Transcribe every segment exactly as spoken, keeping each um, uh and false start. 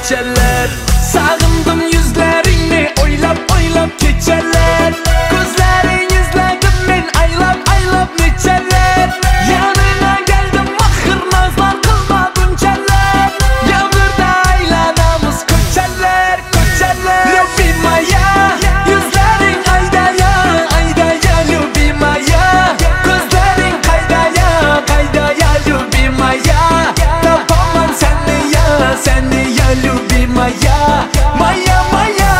geçerler. Sağındım yüzlerini oylap oylap geçerler. Gözlerin izledim ben aylap aylap neçeler. Yanına geldim ahır nazlar kılmadın çeller. Yağmurda aylanamız köçerler köçerler. Lübimaya yüzlerin aydaya aydaya lübimaya. Gözlerin kaydaya kaydaya lübimaya. Tapamam seni ya seni ya lübimaya. Maya maya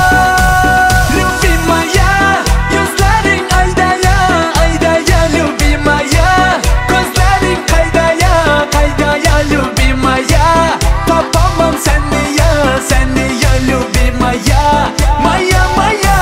lübimaya. Yüzlerin aydaya aydaya lübimaya. Gözlerin kaydaya kaydaya lübimaya. Tapamam seni ya seni ya lübimaya. Maya maya.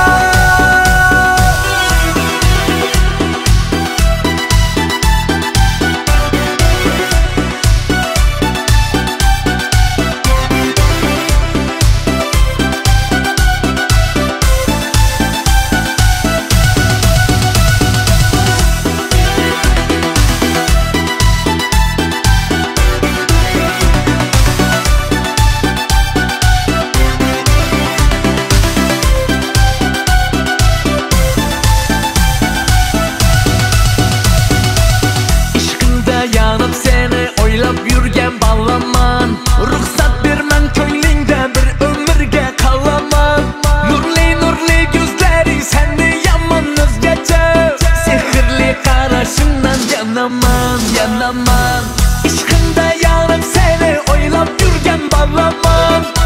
Yanıp seni oylap yürgen bağlaman. Ruhsat vermen köylüğünde bir ömürge kalaman. Nurli nurli gözleri seni yaman özgece. Sihirli karşından yanaman yanaman. İşkında yanıp seni oylap yürgen bağlaman.